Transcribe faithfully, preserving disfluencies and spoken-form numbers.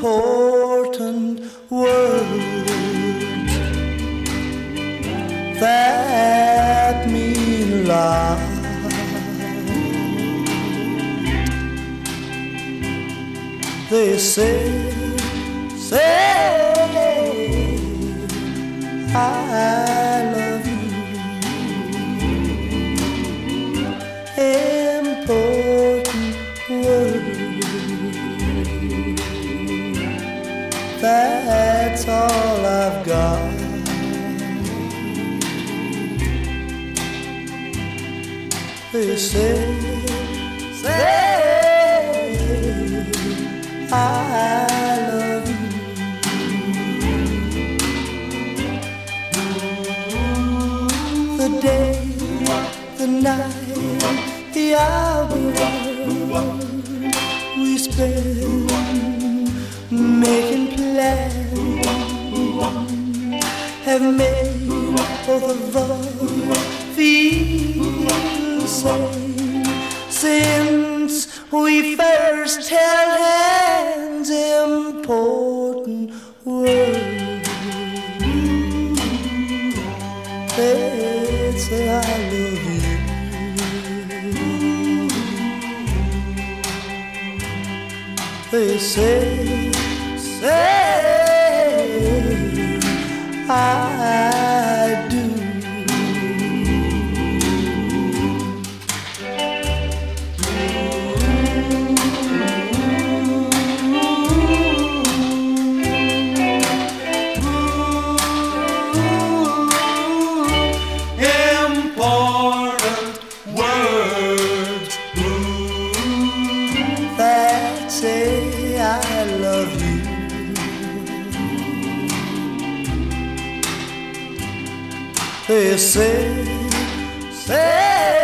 important words that mean a lot. They say, say I love you. Important words, that's all I've got. They say, say I love you. The day, the night, the hour we spend making plans have made both of us feel the same since we first held hands. Important words, they say I love you. They say, say I do. Important words that say I love you. They say, say